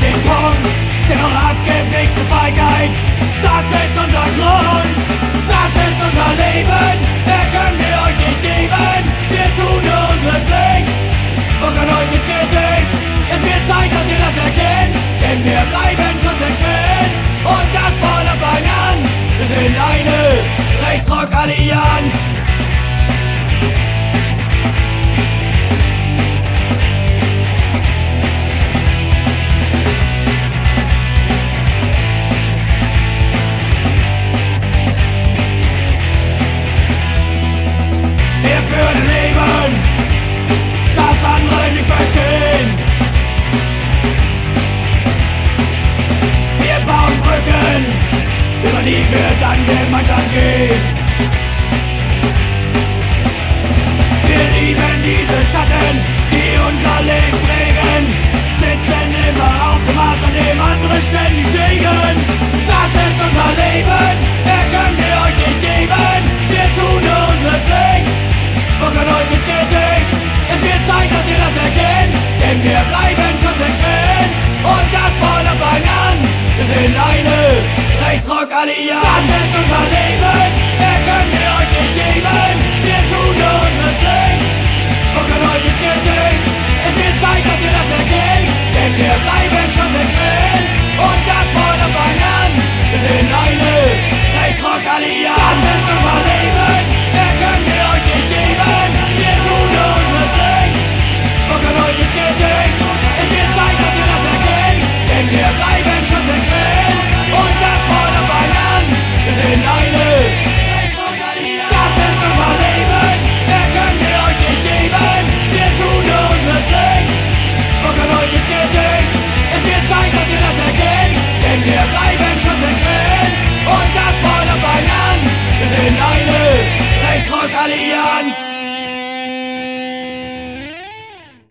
den Punkt, dennoch abgewichste Feigheit. Das ist unser Grund, das ist unser Leben. Mehr können wir euch nicht geben, wir tun nur unsere Pflicht. Spucken euch ins Gesicht, es wird Zeit, dass ihr das erkennt, denn wir bleiben konsequent und das von Anfang an. Wir sind eine Rechtsrock-Allianz. Über die wir dann gemeinsam gehen. Wir lieben diese Schatten, die unser Leben prägen, sitzen immer auf dem Mars, an dem andere ständig sägen. Das ist unser Leben, mehr können wir euch nicht geben. Wir tun nur unsere Pflicht, spucken euch ins Gesicht. Es wird Zeit, dass ihr das erkennt, denn wir bleiben konsequent und das von Anfang an. Wir sind eine Rechtsrock-Allianz. Das ist unser Leben, mehr können wir euch nicht geben. Wir tun nur unsere Pflicht, spucken euch ins Gesicht. Es wird Zeit, dass ihr das erkennt, denn wir bleiben konsequent und das von Anfang an. Wir sind eine Rechtsrock-Allianz. Das ist unser Leben, mehr können wir euch nicht geben. Wir tun nur unsere Pflicht, spucken euch ins Gesicht. Es wird Zeit, dass ihr das erkennt, denn wir bleiben